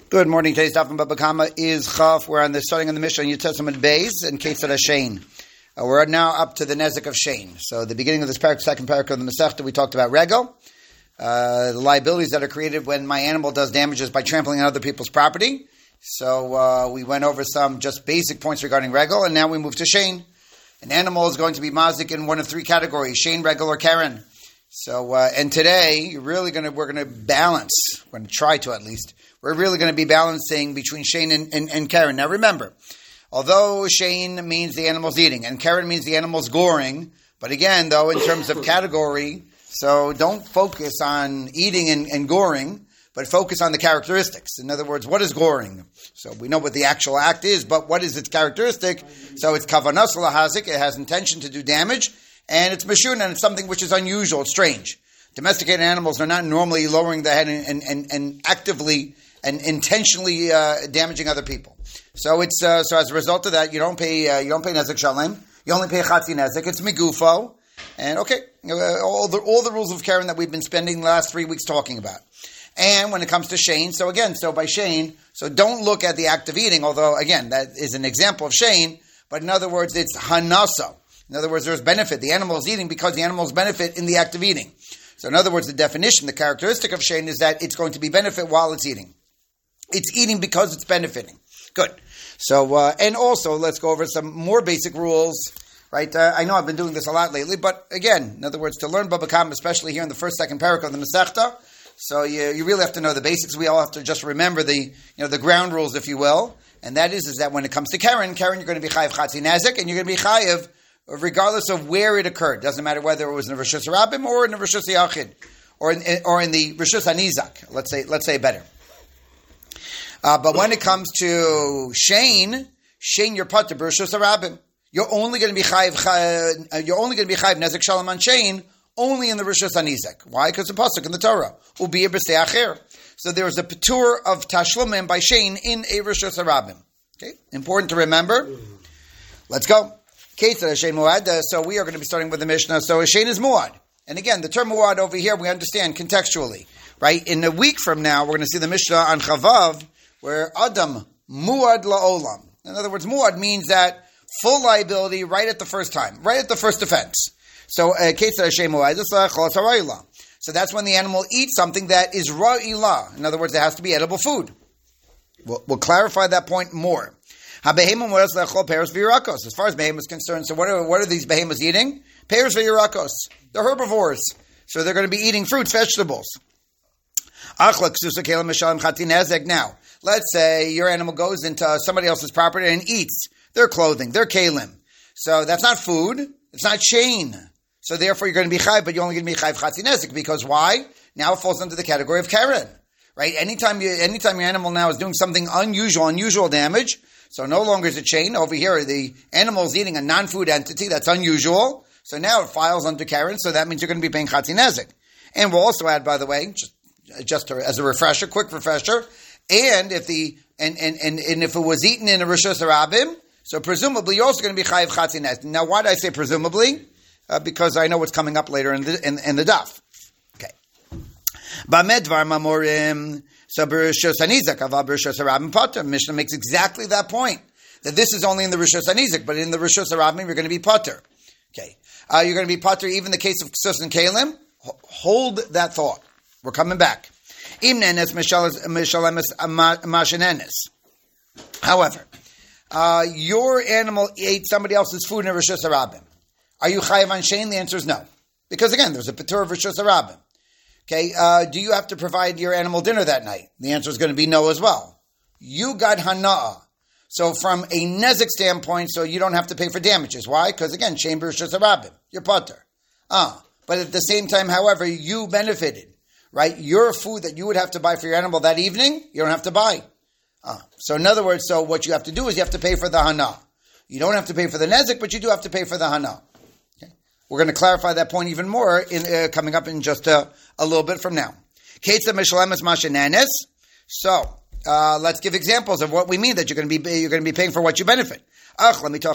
Good morning. Today's daf in Baba Kama is Chaf. We're starting on the Mishnah in Yud Testament Beis and Ketzad Hashain. We're now up to the Nezek of Shein. So the beginning of this parak, second parak of the Masechta, we talked about Regel, the liabilities that are created when my animal does damages by trampling on other people's property. So we went over some just basic points regarding Regel, and now we move to Shein. An animal is going to be mazik in one of three categories: Shein, Regel, or Karen. So and today we're going to balance. We're going to try to at least. We're really going to be balancing between Shein and Karen. Now remember, although Shein means the animal's eating and Karen means the animal's goring, but again, though, in terms of category, so don't focus on eating and goring, but focus on the characteristics. In other words, what is goring? So we know what the actual act is, but what is its characteristic? So it's kavanas lahazik, it has intention to do damage, and it's meshun, and it's something which is unusual, it's strange. Domesticated animals are not normally lowering the head and actively and intentionally damaging other people. So it's so as a result of that, you don't pay nezek shalem. You only pay chatzi nezek. It's migufo, and okay, all the rules of Karen that we've been spending the last 3 weeks talking about. And when it comes to Shein, so by Shein, so don't look at the act of eating. Although again, that is an example of Shein, but in other words, it's hanasa. In other words, there's benefit. The animal is eating because the animals benefit in the act of eating. So in other words, the definition, the characteristic of Shein is that it's going to be benefit while it's eating. It's eating because it's benefiting. Good. So, and also, let's go over some more basic rules, right? I know I've been doing this a lot lately, but again, in other words, to learn Baba Kama, especially here in the first, second parak of the Masechta, so you really have to know the basics. We all have to just remember the ground rules, if you will, and that is that when it comes to Karen, you're going to be chayiv chatzi nezek, and you're going to be chayiv regardless of where it occurred. Doesn't matter whether it was in the Rishus Rabim or in the Rishus Yachid, or in the Rishus Anizak. Let's say better. But when it comes to Shein, you're patur b'Rishus Rabim. You're only going to be chayiv nezek shalom on Shein only in the Rishus Anizak. Why? Because the pasuk in the Torah ubiyah b'stei acher. So there is a patur of tashlumim by Shein in a Rishus Rabim. Okay, important to remember. Let's go. So we are going to be starting with the Mishnah. So Shein is muad. And again, the term muad over here, we understand contextually. Right? In a week from now, we're going to see the Mishnah on Chavav, where Adam muad la'olam. In other words, muad means that full liability right at the first time, right at the first offense. So so that's when the animal eats something that is ra'ila. In other words, it has to be edible food. We'll clarify that point more. As far as behemoth is concerned, so what are these behemoths eating? Pears v'yirakos. They're herbivores. So they're going to be eating fruits, vegetables. Now, let's say your animal goes into somebody else's property and eats their clothing, their kalim. So that's not food. It's not Shein. So therefore you're going to be chayv, but you're only going to be chayv chatzi nezek. Because why? Now it falls under the category of Karen. Right? Anytime your animal now is doing something unusual damage, so no longer is it Shein. Over here, the animal is eating a non-food entity. That's unusual. So now it files under Karen. So that means you're going to be paying chatzi nezek. And we'll also add, by the way, just as a refresher, quick refresher, and if if it was eaten in a Rishus Rabim, so presumably you're also going to be chayiv chatzi nezek. Now, why did I say presumably? Because I know what's coming up later in the daf. Okay. Bamedvar mamorim. So b'Rishus Anizak aval b'Rishus Rabim patur. Mishnah makes exactly that point, that this is only in the Rishus Anizak, but in the Rishus Rabim you're going to be patur. Okay. You're going to be patur even in the case of ksus and kalim. Hold that thought. We're coming back. However, your animal ate somebody else's food in a Rishus Rabim. Are you chayiv on Shein? The answer is no. Because again, there's a patur of Rishus Rabim. Okay, do you have to provide your animal dinner that night? The answer is going to be no as well. You got hana'ah. So from a nezek standpoint, so you don't have to pay for damages. Why? Because again, Shein b'Rishus Rabim. You're patur. But at the same time, however, you benefited. Right? Your food that you would have to buy for your animal that evening, you don't have to buy. So in other words, so what you have to do is you have to pay for the hana. You don't have to pay for the nezek, but you do have to pay for the hana. Okay? We're going to clarify that point even more in coming up in just a little bit from now. So let's give examples of what we mean that you're going to be paying for what you benefit. So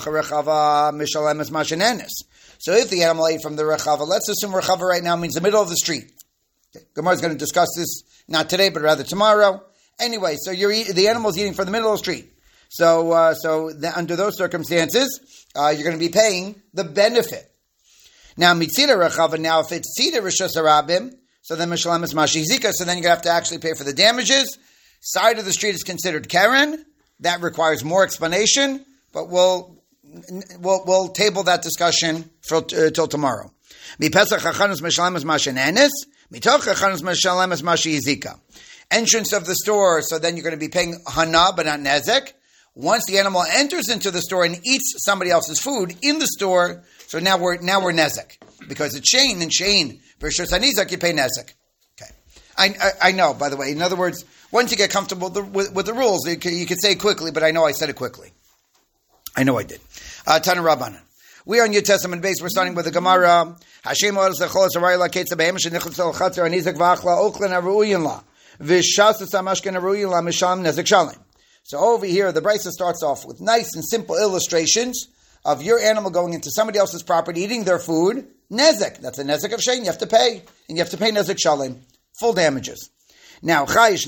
if the animal ate from the rechava, let's assume rechava right now means the middle of the street. Okay. Gemara is going to discuss this not today, but rather tomorrow. Anyway, so the animal's eating from the middle of the street. So under those circumstances, you're going to be paying the benefit. Now, mitzira rechava. Now, if it's tzira rishus harabim, so then mishalem is mashizika. So then you're going to have to actually pay for the damages. Side of the street is considered keren. That requires more explanation, but we'll table that discussion till tomorrow. Mipesach hachanus mishalem is mashenenis. Mitoch hachanus mishalem is mashizika. Entrance of the store. So then you're going to be paying hana, but not nezek. Once the animal enters into the store and eats somebody else's food in the store, so now we're nezek because it's shein and shein versus hanizak you pay nezek. Okay, I know. By the way, in other words, once you get comfortable with the rules, you can say it quickly, but I know I said it quickly. I know I did. Tana Rabbanan. We are on New Testament base. We're starting with the Gemara. Hashem olas lechol zarayla ketza be'em shenichutz al chatzer hanizak v'achla oklen aruyin la v'shas samashken aruyin la misham nezek shalim. So over here, the Brisa starts off with nice and simple illustrations of your animal going into somebody else's property, eating their food. Nezek. That's a nezek of shein. You have to pay. And you have to pay nezek shalim. Full damages. Now, let's say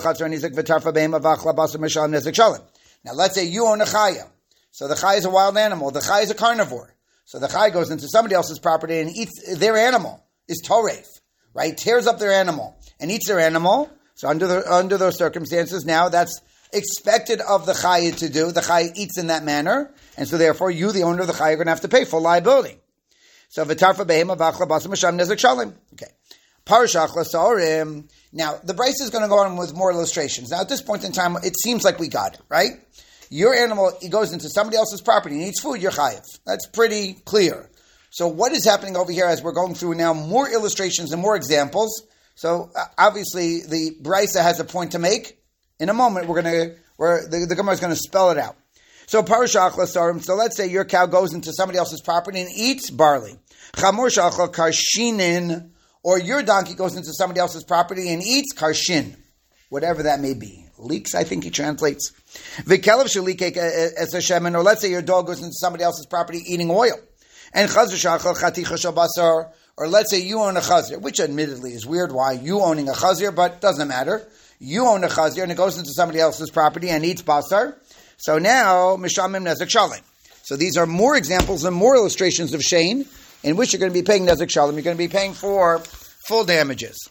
you own a chaya. So the chaya is a wild animal. The chaya is a carnivore. So the chaya goes into somebody else's property and eats their animal. Is toref. Right? Tears up their animal and eats their animal. So under those circumstances, now that's expected of the chaya to do. The chaya eats in that manner, and so therefore you, the owner of the chaya, are going to have to pay full liability. So v'tarfa behema v'achla basam misham nezek shalim. Okay, parashachla saorim. Now the Brisa is going to go on with more illustrations. Now at this point in time, it seems like we got it right. Your animal, he goes into somebody else's property and eats food. You're chayiv. That's pretty clear. So what is happening over here as we're going through now more illustrations and more examples? So obviously the Brisa has a point to make. In a moment, the Gemara is going to spell it out. So parashach lasarim. So let's say your cow goes into somebody else's property and eats barley. Chamor shachla karshinin, or your donkey goes into somebody else's property and eats karshin, whatever that may be. Leeks, I think he translates. V'kelev shalikek es hashemen, or let's say your dog goes into somebody else's property eating oil. And chazir shachla chaticha shel basar, or let's say you own a chazir, which admittedly is weird. Why you owning a chazir, but doesn't matter. You own a chazir and it goes into somebody else's property and eats basar. So now, mishamim nezek shalim. So these are more examples and more illustrations of shein in which you're going to be paying nezek shalim. You're going to be paying for full damages.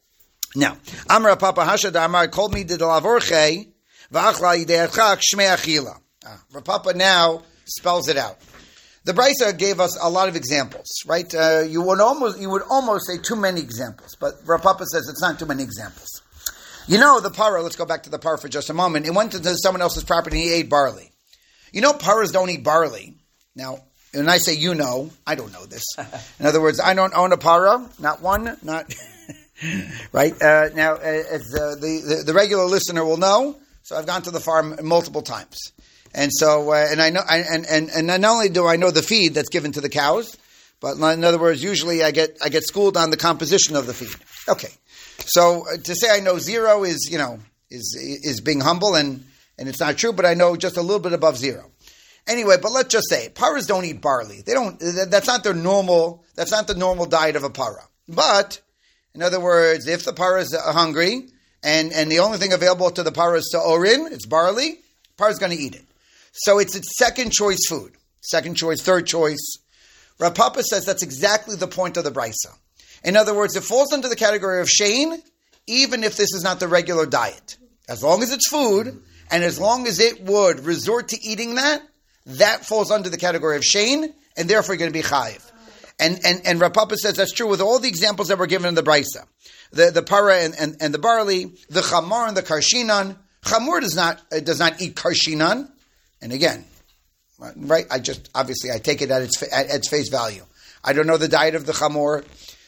Now, Amra Papa Hashad Amar called me the lavorche v'achla yideachak shmei achila. Rapapa now spells it out. The Brisa gave us a lot of examples, right? You would almost say too many examples, but Rapapa says it's not too many examples. You know, the parah, let's go back to the parah for just a moment. It went into someone else's property and he ate barley. You know, parahs don't eat barley. Now, when I say you know, I don't know this. In other words, I don't own a parah. Not one, not... right? Now, as the regular listener will know, so I've gone to the farm multiple times. And so, and I know, and not only do I know the feed that's given to the cows, but in other words, usually I get schooled on the composition of the feed. Okay. So to say I know zero is being humble and it's not true, but I know just a little bit above zero. Anyway, but let's just say parahs don't eat barley. They don't. That's not the normal diet of a parah. But in other words, if the parah is hungry and the only thing available to the parah is sa'orin, it's barley, parah is going to eat it. So it's its second choice food, second choice, third choice. Rav Papa says that's exactly the point of the Brisa. In other words, it falls under the category of shein, even if this is not the regular diet. As long as it's food, and as long as it would resort to eating that falls under the category of shein, and therefore you're going to be chayiv. And Rav Papa says that's true with all the examples that were given in the Brisa. The parah and the barley, the chamor and the karshinan. Chamor does not eat karshinan. And again, right, I take it at its face value. I don't know the diet of the chamor.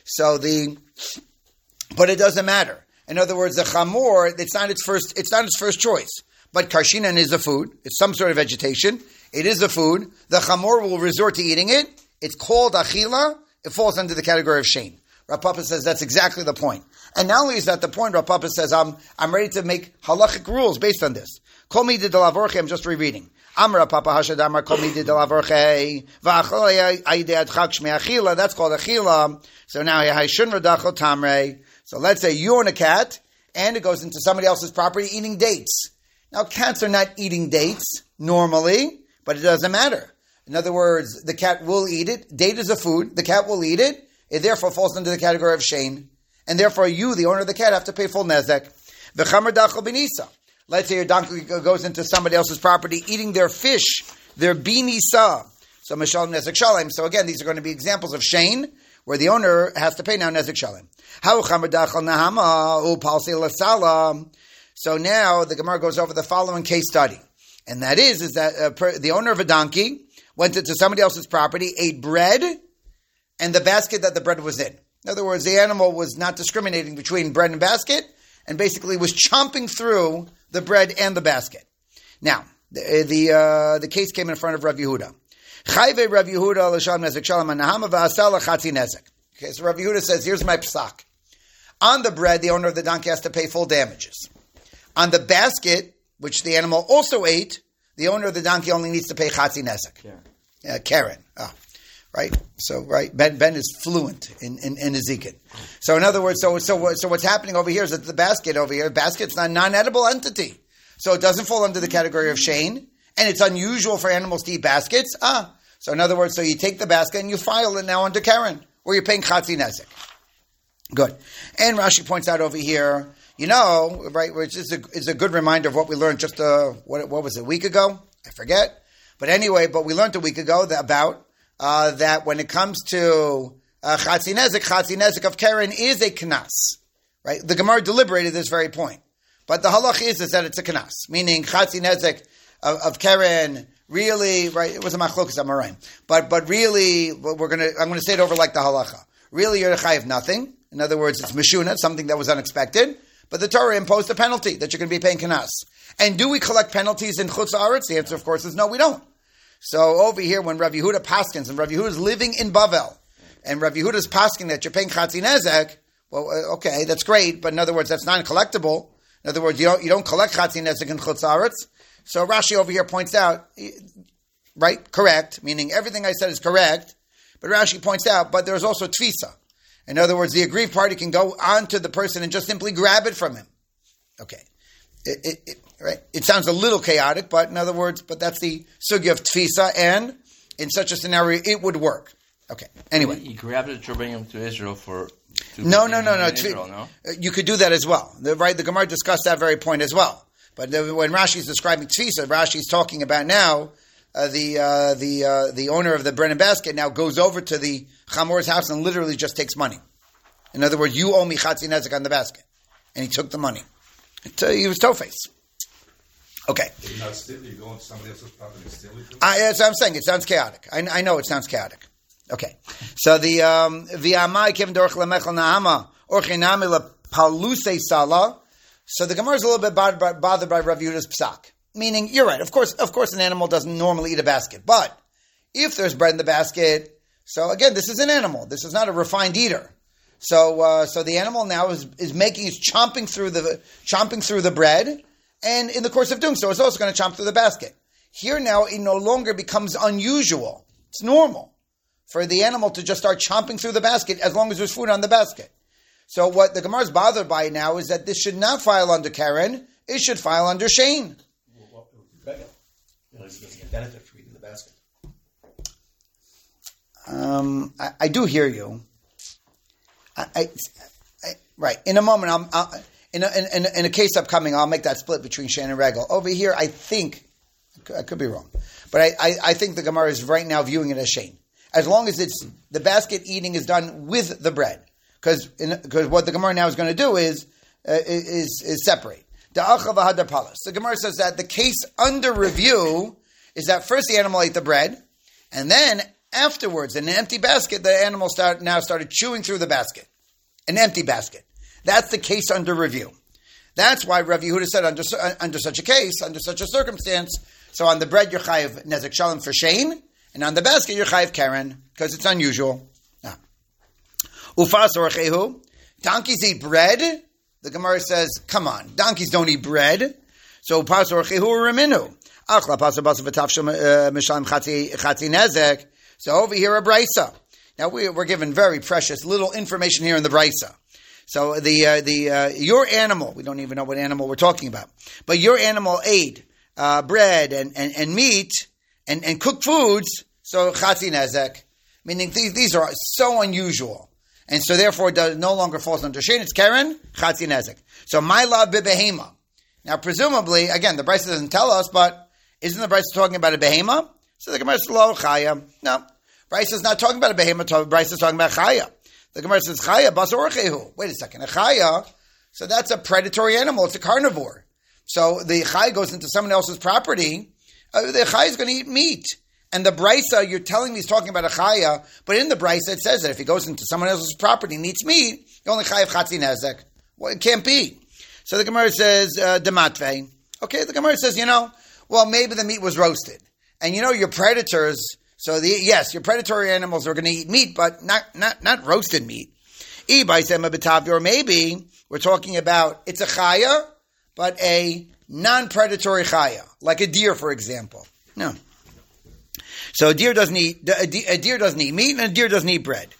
But it doesn't matter. In other words, the chamor, it's not its first choice. But karshinan is a food. It's some sort of vegetation. It is a food. The chamor will resort to eating it. It's called achila. It falls under the category of shein. Rav Papa says that's exactly the point. And not only is that the point, Rav Papa says, I'm ready to make halachic rules based on this. Kol mi did lavorche, I'm just rereading. Amra Papa Hashad Amar Kol mi did lavorche v'acholei aidei adchak shmei achila. That's called achila. So now, so let's say you own a cat, and it goes into somebody else's property eating dates. Now, cats are not eating dates normally, but it doesn't matter. In other words, the cat will eat it. Date is a food. The cat will eat it. It therefore falls under the category of shein. And therefore, you, the owner of the cat, have to pay full nezek. V'chamer dachal benisa. Let's say your donkey goes into somebody else's property eating their fish, their binisa. So, Mishalem nezek shalem. So again, these are going to be examples of shein, where the owner has to pay now nezek shalem. So now the Gemara goes over the following case study. And that is that the owner of a donkey went into somebody else's property, ate bread, and the basket that the bread was in. In other words, the animal was not discriminating between bread and basket, and basically was chomping through the bread and the basket. Now, the case came in front of Rav Yehuda. Chayve Rav Yehuda l'sham nezek shalom anahama v'asala chatzi nezek. Okay, so Rav Yehuda says, here's my psak. On the bread, the owner of the donkey has to pay full damages. On the basket, which the animal also ate, the owner of the donkey only needs to pay chatzi nezek. Karen. Right? So, right, Ben is fluent in Ezekiel. So, in other words, so what's happening over here is that the basket's not a non-edible entity. So, it doesn't fall under the category of shein, and it's unusual for animals to eat baskets. So, in other words, so you take the basket and you file it now under Karen, where you're paying chatzi nezek. Good. And Rashi points out over here, right, which is a good reminder of what we learned just, what was it, a week ago? I forget. But anyway, we learned a week ago about that when it comes to chatzi nezek of Karen is a knas, right? The Gemara deliberated this very point, but the halach is that it's a knas, meaning chatzi nezek of Karen really, right? It was a machlokas amoraim, but really, I'm going to say it over like the halacha. Really, you're chayiv nothing. In other words, it's meshuna, something that was unexpected, but the Torah imposed a penalty that you're going to be paying knas. And do we collect penalties in chutz haaretz? The answer, of course, is no, we don't. So over here, when Rav Yehuda paskins, and Rav Yehuda is living in Bavel, and Rav Yehuda is pasking that you're paying chatzi nezek, well, okay, that's great, but in other words, that's non-collectible. In other words, you don't collect chatzi nezek in chutz haaretz. So Rashi over here points out, right, correct, meaning everything I said is correct, but Rashi points out, but there's also tfisa. In other words, the aggrieved party can go on to the person and just simply grab it from him. Okay. Right? It sounds a little chaotic, but in other words, but that's the sugya of tfisa, and in such a scenario, it would work. Okay. Anyway, he grabbed it to bring him to Israel No. Israel, no. You could do that as well. Right? The Gemara discussed that very point as well. But when Rashi is describing tfisa, Rashi is talking about now the owner of the bread and basket now goes over to the chamor's house and literally just takes money. In other words, you owe me chatzi nezek on the basket, and he took the money. He was toe-face. Okay. You go into somebody else's property and steal it? That's what I'm saying. It sounds chaotic. I know it sounds chaotic. Okay. So the v'amai kivin dorch lemechel na'ama orchinami lepaluse sala. So the Gemara is a little bit bothered by Rav Yehuda's psak. Meaning, you're right. Of course, an animal doesn't normally eat a basket. But if there's bread in the basket, so again, this is an animal. This is not a refined eater. So the animal now is chomping through the bread, and in the course of doing so, it's also going to chomp through the basket. Here now, it no longer becomes unusual. It's normal for the animal to just start chomping through the basket as long as there's food on the basket. So what the Gemara is bothered by now is that this should not file under Karen. It should file under shein. Well, he's getting a benefit for eating the basket. I do hear you. Right. In a moment, in a case upcoming, I'll make that split between shein and regel. Over here, I think, I could be wrong, but I think the Gemara is right now viewing it as shein. As long as the basket eating is done with the bread. Because what the Gemara now is going to do is separate. The Gemara says that the case under review is that first the animal ate the bread, and then afterwards, in an empty basket, the animal started chewing through the basket. An empty basket. That's the case under review. That's why Rav Yehuda said under such a case, under such a circumstance, so on the bread you're chayiv nezek shalom for shein, and on the basket you're chayiv karen, because it's unusual. Ufas orchehu, donkeys eat bread. The Gemara says, come on, donkeys don't eat bread. So ufas orchehu reminu. Achla pasa basa v'tafshel mishalim chatzi nezek. So over here a brisa. Now we're given very precious little information here in the brisa. So your animal, we don't even know what animal we're talking about, but your animal ate bread and meat and cooked foods, so chatzi nezek, meaning these are so unusual. And so therefore it no longer falls under Shein, it's Karen, chatzi nezek. So my love bibehema. Now presumably, again, the Brisa doesn't tell us, but isn't the Brisa talking about a behema? So the Gemara says, lo chaya. No, Brisa is not talking about a behema, Brisa is talking about chaya. The Gemara says, chaya bas orchehu. Wait a second, a chaya, so that's a predatory animal, it's a carnivore. So the chaya goes into someone else's property, the chaya is going to eat meat. And the Brisa, you're telling me he's talking about a chaya, but in the Brisa it says that if he goes into someone else's property and eats meat, he only chayav chatzi nezek. Well, it can't be. So the Gemara says, dematve. Okay, the Gemara says, well, maybe the meat was roasted. And your predators, so yes, your predatory animals are going to eat meat, but not roasted meat. Or maybe we're talking about, it's a chaya, but a non-predatory chaya, like a deer, for example. No. So a deer doesn't eat meat, and a deer doesn't eat bread.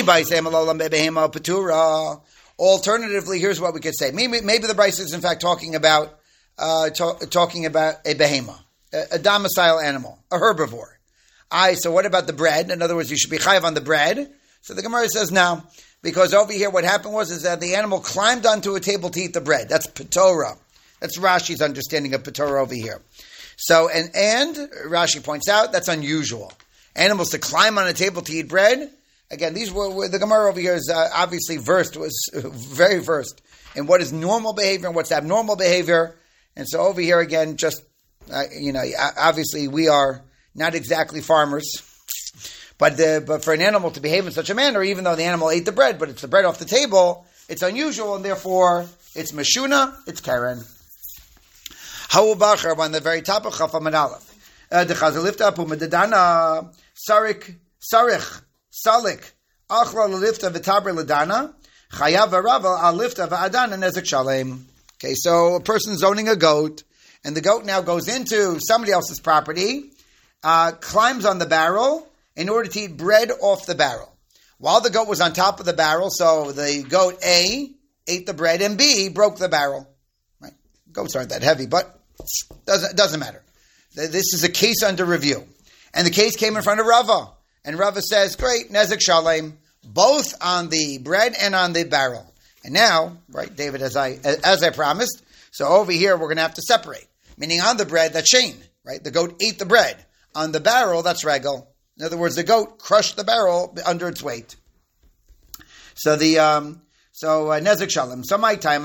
Alternatively, here's what we could say. Maybe the Brisa is in fact talking about a behema, a domicile animal, a herbivore. So what about the bread? In other words, you should be chayav on the bread. So the Gemara says no, because over here what happened is that the animal climbed onto a table to eat the bread. That's Petorah. That's Rashi's understanding of Petorah over here. So, and Rashi points out, that's unusual. Animals to climb on a table to eat bread. Again, these were the Gemara over here is obviously very versed in what is normal behavior and what's abnormal behavior. And so over here again, just, obviously we are not exactly farmers. But for an animal to behave in such a manner, even though the animal ate the bread, but it's the bread off the table, it's unusual, and therefore it's Meshuna, it's Karen. Ha'ubachar, on the very top of Chaf Amud Aleph. The Chazalifta Pumadadana Sarich Salik Achla Lifta V'Taber Ladana Chayav V'Ravel Al Lifta V'Adana Nezek Shalem. Okay, so a person's owning a goat, and the goat now goes into somebody else's property, climbs on the barrel in order to eat bread off the barrel. While the goat was on top of the barrel, so the goat A ate the bread and B broke the barrel. Right? Goats aren't that heavy, but doesn't matter. This is a case under review. And the case came in front of Rava. And Rava says, great, Nezek Shalem, both on the bread and on the barrel. And now, right, David, as I promised, so over here we're going to have to separate. Meaning on the bread, that's Shein, right? The goat ate the bread. On the barrel, that's Regel. In other words, the goat crushed the barrel under its weight. So Nezek Shalem. So my time,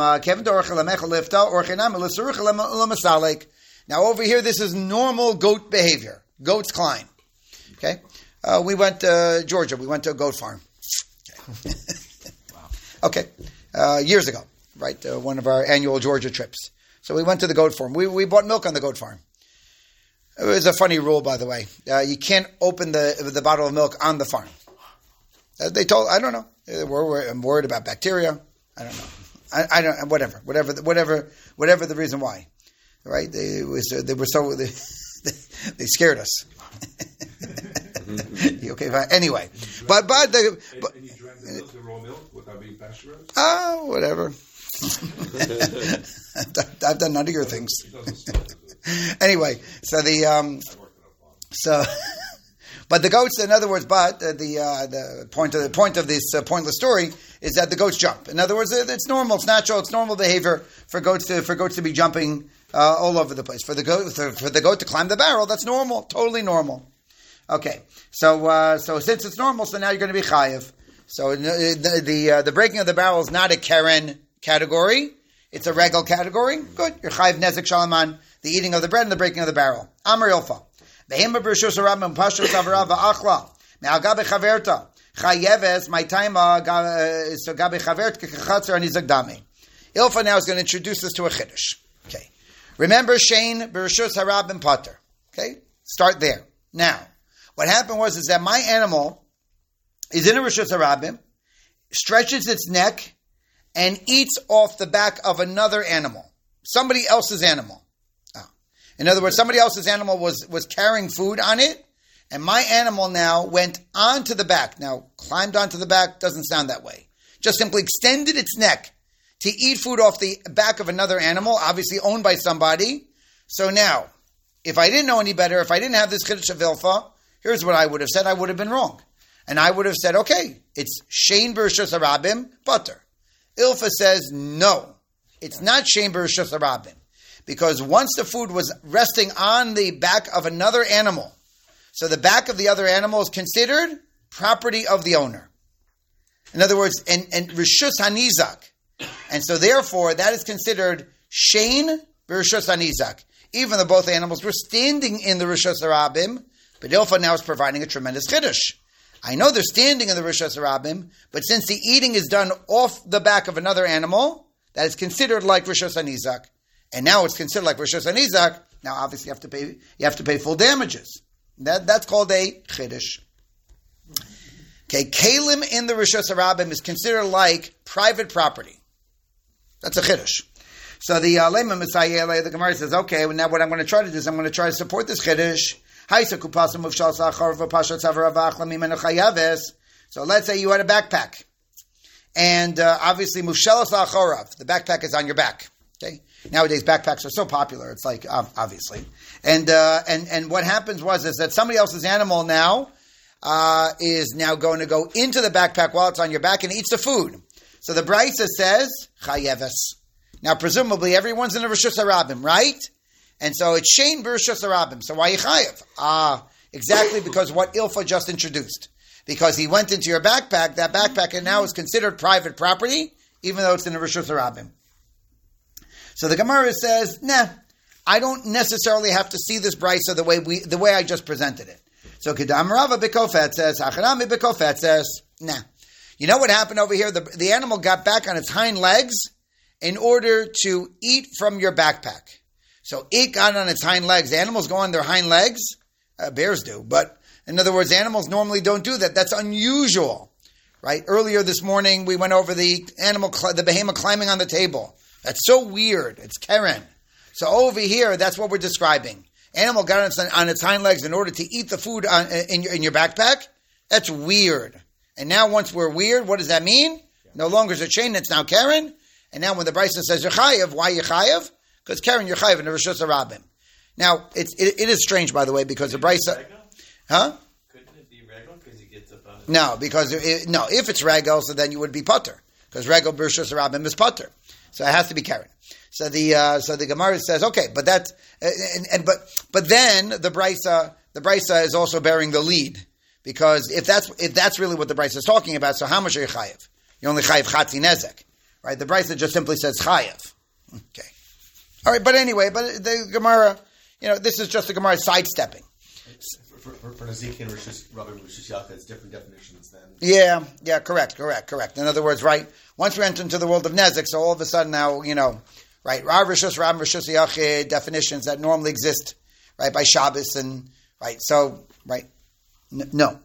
now over here, this is normal goat behavior. Goats climb. Okay? We went to Georgia. We went to a goat farm. Okay. Years ago, right? One of our annual Georgia trips. So we went to the goat farm. We bought milk on the goat farm. It was a funny rule, by the way. You can't open the bottle of milk on the farm. They told, I don't know. I'm worried about bacteria. I don't know. I don't. Whatever the reason why. Right? They scared us. Okay. Anyway, but and you drank the raw milk without being pasteurized? Oh, whatever. I've done none of your things. Anyway, so but the goats, in other words, the point of this pointless story is that the goats jump. In other words, it's normal, it's natural, it's normal behavior for goats to be jumping all over the place. For the goat to climb the barrel, that's normal, totally normal. Okay, so since it's normal, so now you're going to be chayiv. So the breaking of the barrel is not a Karen category; it's a Regel category. Good, you're chayiv nezek shalaman, the eating of the bread and the breaking of the barrel. Amar Ilfa. Behema b'rishus harabim pashut avra va'achla me'al gabe chaverta chayeves my time so gabe chavert kechatzer anizak dami. Ilfa now is going to introduce us to a chiddush. Okay, remember Shein b'rishus harabim pater. Okay, start there. Now, what happened is that my animal is in a rishus harabim, stretches its neck, and eats off the back of another animal, somebody else's animal. In other words, somebody else's animal was carrying food on it, and my animal now went onto the back. Now, climbed onto the back doesn't sound that way. just simply extended its neck to eat food off the back of another animal, obviously owned by somebody. So now, if I didn't know any better, if I didn't have this Chiddush of Ilfa, here's what I would have said. I would have been wrong. And I would have said, okay, it's Shein B'Rishus Harabim, butter. Ilfa says, no, it's not Shein B'Rishus Harabim. Because once the food was resting on the back of another animal, so the back of the other animal is considered property of the owner. In other words, and Rishus Hanizak. And so therefore, that is considered Shein B'Rishus Hanizak. Even though both animals were standing in the Rishus Harabim, but Ilfa now is providing a tremendous Chiddush. I know they're standing in the Rishus Harabim, but since the eating is done off the back of another animal, that is considered like Rishus Hanizak. And now it's considered like Rishus Hanizak. Now, obviously, you have to pay full damages. That's called a Chiddush. Okay, Kalim in the Rishus Harabim is considered like private property. That's a Chiddush. So the Lema Messiah, the Gemara says, okay, well, now what I'm going to try to do is I'm going to try to support this Chiddush. So let's say you had a backpack. And obviously, Mufshalas Achorav, the backpack is on your back. Okay. Nowadays, backpacks are so popular. It's like, obviously. And what happens is that somebody else's animal now is now going to go into the backpack while it's on your back and eats the food. So the Brisa says, Chayeves. Now, presumably, everyone's in the Rishus Harabim, right? And so it's Shein B'Rishus Harabim. So why you Chayev? Exactly because what Ilfa just introduced. Because he went into your backpack, that backpack now is considered private property, even though it's in the Rishus Harabim. So the Gemara says, nah, I don't necessarily have to see this brisa the way I just presented it. So Kedam Rava B'Kofet says, Hachanami B'Kofet says, nah. You know what happened over here? The animal got back on its hind legs in order to eat from your backpack. So it got on its hind legs. Animals go on their hind legs. Bears do. But in other words, animals normally don't do that. That's unusual. Right? Earlier this morning, we went over the behemoth climbing on the table. That's so weird. It's Keren. So over here, that's what we're describing. Animal got on its hind legs in order to eat the food in your backpack. That's weird. And now once we're weird, what does that mean? No longer is it Shein, it's now Keren. And now when the Brisa says Yechayev, why Yechayev? Because Keren Yechayev in the Rishus Harabim. Now, it is strange, by the way, because the Brisa... Huh? Couldn't it be Regel because he gets up on it? No, because if it's Regel, so then you would be Putter. Because Regel Rishus Harabim is Putter. So it has to be Keren. So the Gemara says, okay, but that but then the Brisa is also bearing the lead, because if that's really what the Brisa is talking about, so how much are you chayev? You only chayev chatzi nezek, right? The Brisa just simply says chayev. Okay, all right, but anyway, but the Gemara, this is just the Gemara sidestepping. For Nazik and Rabbi Rishus Yacha, it's different definitions then. Yeah, correct. In other words, right, once we enter into the world of Nezek, so all of a sudden now, right, Rav Rishus Yachid definitions that normally exist, right, by Shabbos and, right, so, right, no.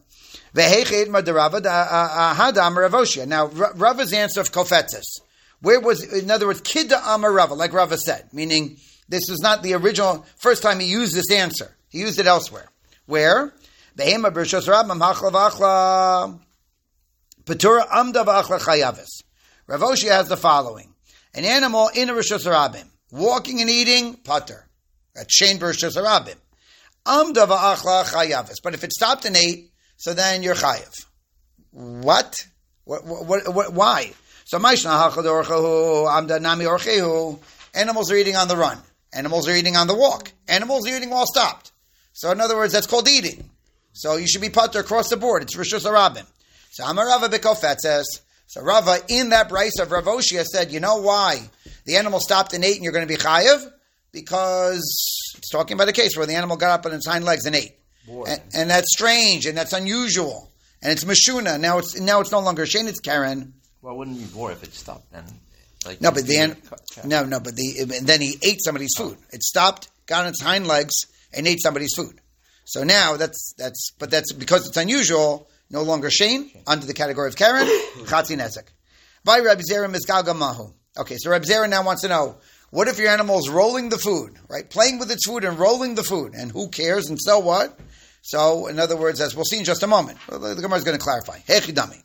Now, Rava's answer of Kofetzes, where was, in other words, Kidda Amar Rava, like Rava said, meaning this was not the original, first time he used this answer. He used it elsewhere. Where? Behema B'Rishus Harabim hachla v'achla Petura amda v'achla chayavis. Rav Oshia has the following. An animal in a Rishus Harabim, walking and eating, pater. That's Shein B'Rishus Harabim. Amda v'achla chayavis. But if it stopped and ate, so then you're chayav. What? Why? So Maishna hachad orchahu amda nami orchehu. Animals are eating on the run. Animals are eating on the walk. Animals are eating while stopped. So in other words, that's called eating. So you should be pater across the board. It's Rishus Harabim. So Amar Rava B'Kofet says, so Rava in that brisa of Rav Oshia said, you know why the animal stopped and ate and you're going to be chayav? Because it's talking about a case where the animal got up on its hind legs and ate. And that's strange and that's unusual. And it's Meshuna. Now it's no longer Shein, it's Keren. Well, it wouldn't be more if it stopped then. Like no, but then he ate somebody's food. It stopped, got on its hind legs, and ate somebody's food. So now that's because it's unusual, no longer Shein, under the category of Keren, Chatzi Nezek. By Reb Zera Mizgalga Mahu. Okay, so Reb Zera now wants to know, what if your animal is rolling the food, right? Playing with its food and rolling the food, and who cares, and so what? So, in other words, as we'll see in just a moment, the Gemara is going to clarify. Hechidami.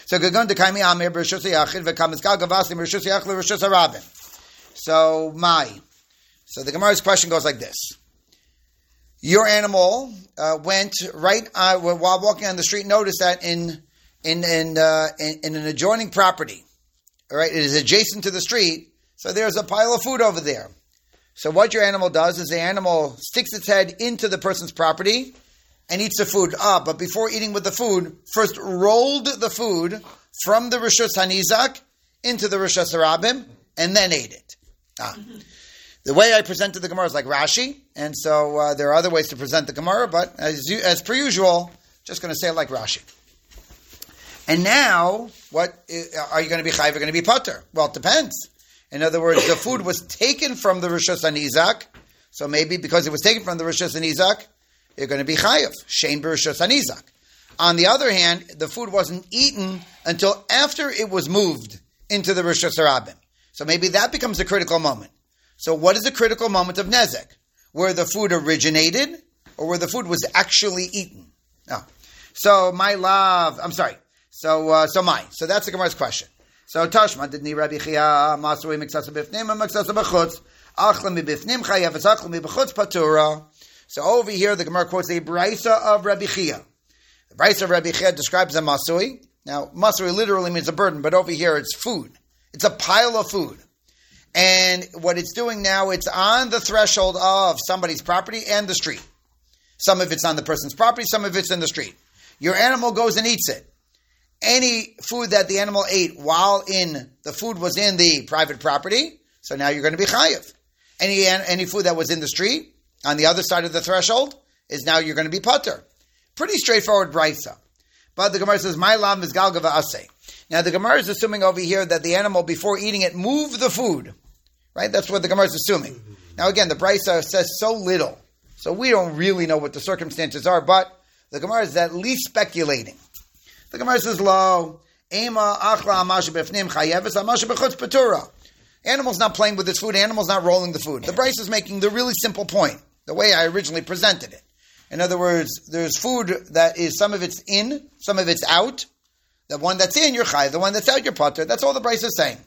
So Gagun Dekaimi Amir B'Rishus Yachid V'Kamiskal Gavasi B'Rishus Yachid B'Rishus Harabim. So So the Gemara's question goes like this. Your animal went right while walking on the street. Notice that in an adjoining property, all right, it is adjacent to the street. So there's a pile of food over there. So what your animal does is the animal sticks its head into the person's property and eats the food. But before eating with the food, first rolled the food from the Rishus Hanizak into the Rishus Harabim and then ate it. The way I presented the Gemara is like Rashi, and so there are other ways to present the Gemara, but as per usual, just going to say it like Rashi. And now, what are you going to be chayiv? You're going to be pater. Well, it depends. In other words, the food was taken from the Rishus Hanizak, so maybe because it was taken from the Rishus Hanizak, you're going to be chayiv. Shein b'Rishus Hanizak. On the other hand, the food wasn't eaten until after it was moved into the Rishus Harabim. So maybe that becomes a critical moment. So what is the critical moment of nezek? Where the food originated or where the food was actually eaten? No. So So that's the Gemara's question. So Tashma didn't Rabbi Chia Masrui Miksasa Bifnim and Miksasa B'chutz Achla Mi Bifnim Chayav Achla Mi B'chutz Patura. So over here the Gemara quotes a brisa of Rabbi Chia. The brisa of Rabbi Chia describes a masui. Now masui literally means a burden, but over here it's food. It's a pile of food. And what it's doing now, it's on the threshold of somebody's property and the street. Some of it's on the person's property, some of it's in the street. Your animal goes and eats it. Any food that the animal ate while the food was in the private property, so now you're going to be chayiv. Any food that was in the street, on the other side of the threshold, is now you're going to be pater. Pretty straightforward brisa. But the Gemara says, "My lam is galgava aseh." Now the Gemara is assuming over here that the animal, before eating it, moved the food. Right? That's what the Gemara is assuming. Now again, the brisa says so little, so we don't really know what the circumstances are, but the Gemara is at least speculating. The Gemara says, "Lo, ema achla amash befnim chayeves amash bechutz patura." Animal's not playing with its food. Animal's not rolling the food. The brisa is making the really simple point, the way I originally presented it. In other words, there's food that is, some of it's in, some of it's out. The one that's in, you're chayiv. The one that's out, you're pater. That's all the brisa is saying.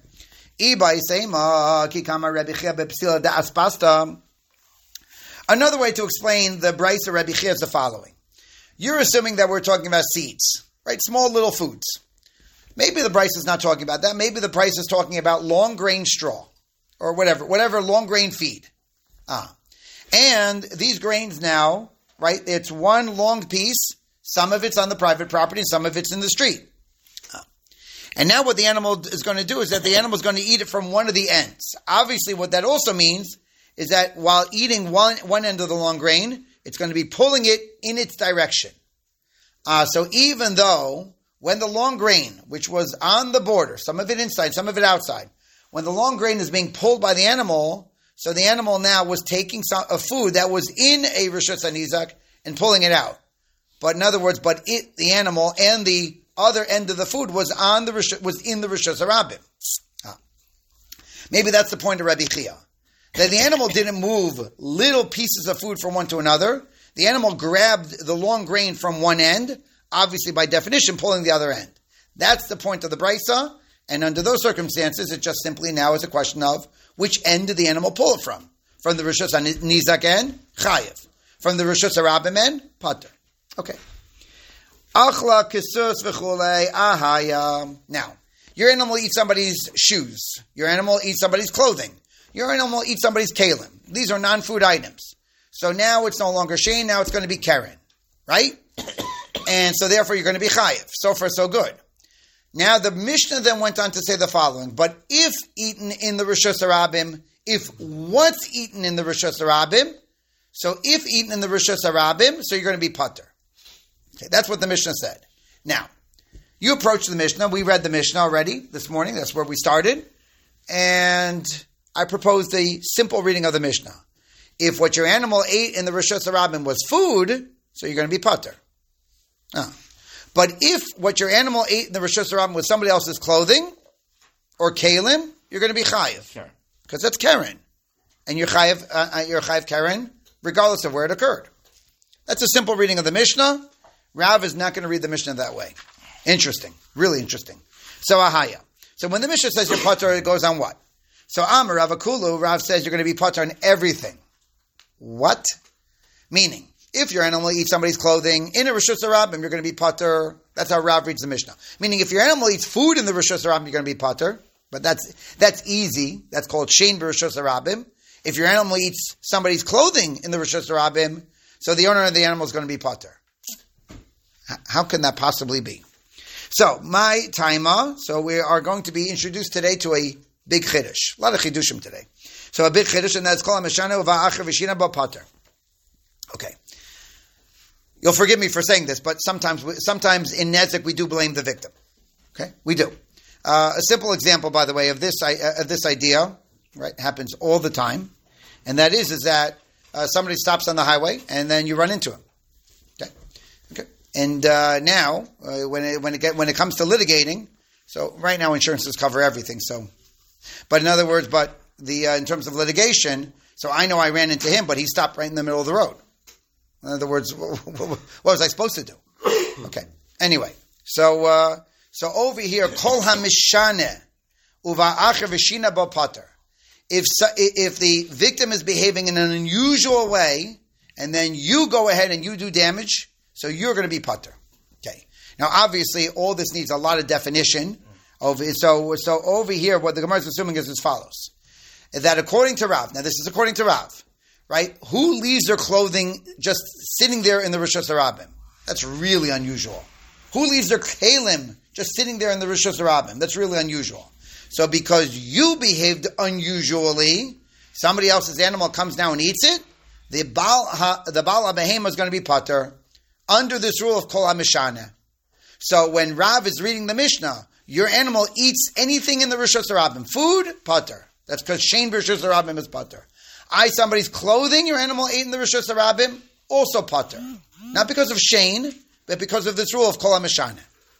Another way to explain the brisa Rabbi Chia is the following. You're assuming that we're talking about seeds, right? Small little foods. Maybe the brisa is not talking about that. Maybe the brisa is talking about long grain straw or whatever long grain feed. And these grains now, right? It's one long piece. Some of it's on the private property, some of it's in the street. And now what the animal is going to do is that the animal is going to eat it from one of the ends. Obviously, what that also means is that while eating one end of the long grain, it's going to be pulling it in its direction. So even though when the long grain, which was on the border, some of it inside, some of it outside, when the long grain is being pulled by the animal, so the animal now was taking a food that was in a Rishus Hanizak and pulling it out. But in other words, the animal and the other end of the food was in the Rishus Harabim. Maybe that's the point of Rabbi Chia. That the animal didn't move little pieces of food from one to another. The animal grabbed the long grain from one end, obviously by definition pulling the other end. That's the point of the brisa, and under those circumstances, it just simply now is a question of which end did the animal pull it from? From the Rishus Hanizak end, chayiv. From the Rishus Harabim end, pater. Okay. Achla kisus v'chulei ahaya. Now, your animal eats somebody's shoes. Your animal eats somebody's clothing. Your animal eats somebody's kalim. These are non-food items. So now it's no longer shein, now it's going to be keren. Right? And so therefore you're going to be chayiv. So far, so good. Now the Mishnah then went on to say the following. But if eaten in the Rishus Harabim, if what's eaten in the Rishus Harabim, so if eaten in the Rishus Harabim, so you're going to be pater. Okay, that's what the Mishnah said. Now, you approach the Mishnah. We read the Mishnah already this morning. That's where we started. And I proposed a simple reading of the Mishnah. If what your animal ate in the Rishus Harabim was food, so you're going to be pater. But if what your animal ate in the Rishus Harabim was somebody else's clothing or kalim, you're going to be chayiv. Because that's keren. And you're chayiv keren regardless of where it occurred. That's a simple reading of the Mishnah. Rav is not going to read the Mishnah that way. Interesting. Really interesting. So Ahaya. So when the Mishnah says you're patur, it goes on what? So Amar Rav Akulu, Rav says you're going to be patur on everything. What? Meaning, if your animal eats somebody's clothing in a Rishus Harabim, you're going to be patur. That's how Rav reads the Mishnah. Meaning, if your animal eats food in the Rishus Harabim, you're going to be patur. But that's easy. That's called Shein B'Rishus Harabim. If your animal eats somebody's clothing in the Rishus Harabim, so the owner of the animal is going to be patur. How can that possibly be? So, my taima, so we are going to be introduced today to a big chiddush. A lot of chidushim today. So a big chiddush, and that's called Mishana Uva'acher V'Shina Bo Pater. Okay. You'll forgive me for saying this, but sometimes in Nezek we do blame the victim. Okay? We do. A simple example, by the way, of this idea, right, happens all the time, and that is that somebody stops on the highway, and then you run into him. Okay. And now, when it comes to litigating, so right now insurances cover everything. So, but in other words, in terms of litigation, so I know I ran into him, but he stopped right in the middle of the road. In other words, what was I supposed to do? Okay. Anyway, so over here, kol hamishane uva'acher v'shina bo pater. If the victim is behaving in an unusual way, and then you go ahead and you do damage, so you're going to be pater. Okay. Now, obviously, all this needs a lot of definition. So over here, what the Gemara is assuming is as follows: that according to Rav, now this is according to Rav, right? Who leaves their clothing just sitting there in the Rishus Harabim? That's really unusual. Who leaves their kalim just sitting there in the Rishus Harabim? That's really unusual. So because you behaved unusually, somebody else's animal comes down and eats it, the Baal HaBehema is going to be pater under this rule of Kol HaMishana. So when Rav is reading the Mishnah, your animal eats anything in the Rishus Harabim. Food, pater. That's because Shein B'Rishus Harabim is pater. Somebody's clothing, your animal ate in the Rishus Harabim, also pater. Not because of Shein, but because of this rule of Kol HaMishana.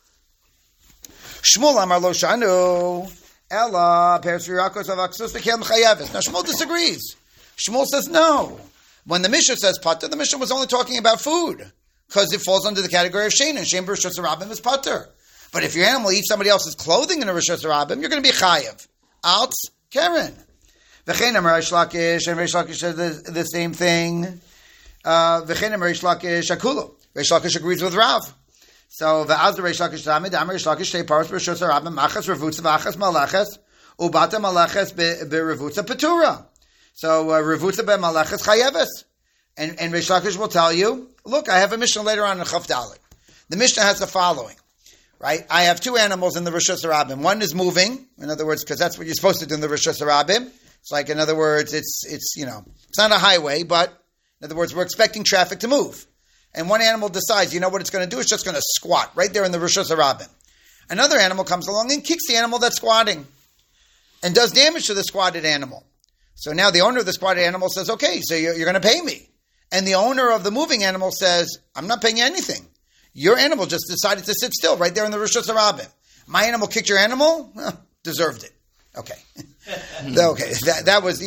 Shmuel Amar Lo Shanu. Ella, Peres Virakos of Aksus V'Kel M'Chayeves. Now Shmuel disagrees. Shmuel says no. When the Mishnah says pater, the Mishnah was only talking about food, because it falls under the category of Shein, and Shein B'Rishus Harabim is pater. But if your animal eats somebody else's clothing in a Rishus Harabim, you're going to be chayev. Alts Karen. V'chein Amar Reish Lakish, and Reish Lakish says the same thing. V'chein Amar Reish Lakish Akulu. Reish Lakish agrees with Rav. So v'az the Reish Lakish Tamid Amar Reish Lakish Tei Paros B'Rishus Harabim Machas Revutza V'Achas Malaches Ubata Malaches B'Revutza Petura. So Revutza B'Malaches Chayeves. And Reish Lakish will tell you, look, I have a Mishnah later on in Chaf Dalet. The Mishnah has the following. Right, I have two animals in the Rishus Harabim. One is moving, in other words, because that's what you're supposed to do in the Rishus Harabim. It's like, in other words, it's not a highway, but in other words, we're expecting traffic to move. And one animal decides, you know what it's going to do? It's just going to squat right there in the Rishus Harabim. Another animal comes along and kicks the animal that's squatting and does damage to the squatted animal. So now the owner of the squatted animal says, okay, so you're going to pay me. And the owner of the moving animal says, I'm not paying you anything. Your animal just decided to sit still right there in the Rishus Harabim. My animal kicked your animal? Deserved it. Okay. Okay. That was,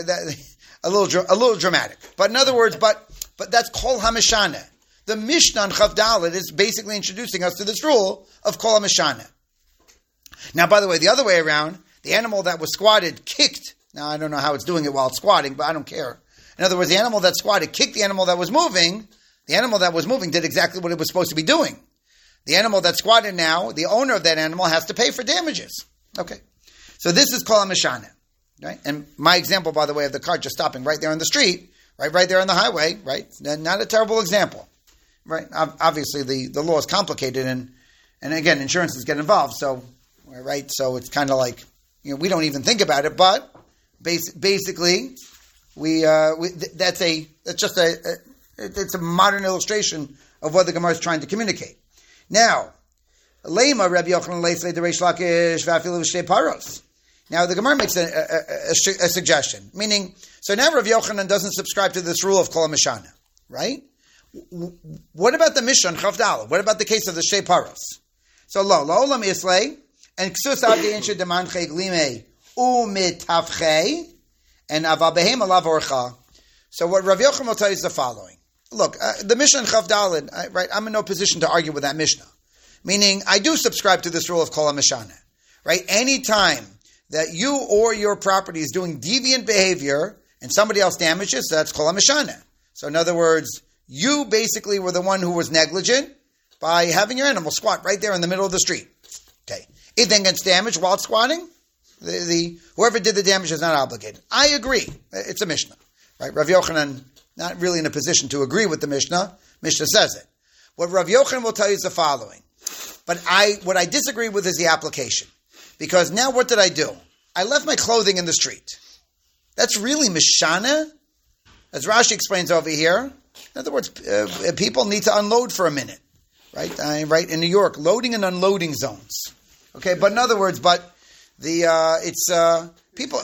a little dramatic. But in other words, but that's Kol HaMishana. The Mishnah on Chav Dalet is basically introducing us to this rule of Kol HaMishana. Now, by the way, the other way around, the animal that was squatted kicked. Now, I don't know how it's doing it while it's squatting, but I don't care. In other words, the animal that squatted kicked the animal that was moving. The animal that was moving did exactly what it was supposed to be doing. The animal that squatted now, the owner of that animal has to pay for damages. Okay. So this is Kol HaMishana. Right? And my example, by the way, of the car just stopping right there on the street, right there on the highway, right? Not a terrible example. Right? Obviously, the law is complicated, and again, insurances get involved. So, right? So it's kind of like, we don't even think about it, but basically, it's a modern illustration of what the Gemara is trying to communicate. Now, Leima Rabbi Yochanan Leifei the Reish Lakish v'afilu v'shtei paros. Now, the Gemara makes a suggestion, meaning, so now Rabbi Yochanan doesn't subscribe to this rule of Kol HaMishana, right? What about the Mishnah Chav Dalet? What about the case of the shtei paros? So, La'olam Islay, and Ksus Avdei Inshe Demanchei Glime Umitavchei, and Aval Behem Alav Orcha. So what Rav Yochanan will tell you is the following. Look, the Mishnah in Chav Dalet, right? I'm in no position to argue with that Mishnah. Meaning, I do subscribe to this rule of Kol HaMishana. Right? Any time that you or your property is doing deviant behavior and somebody else damages, that's Kol HaMishana. So in other words, you basically were the one who was negligent by having your animal squat right there in the middle of the street. Okay. It then gets damaged while it's squatting. Whoever did the damage is not obligated. I agree. It's a Mishnah. Right? Rav Yochanan, not really in a position to agree with the Mishnah. Mishnah says it. What Rav Yochanan will tell you is the following. But what I disagree with is the application. Because now what did I do? I left my clothing in the street. That's really Mishana? As Rashi explains over here. In other words, people need to unload for a minute. Right? Right in New York, loading and unloading zones. Okay, but in other words, people.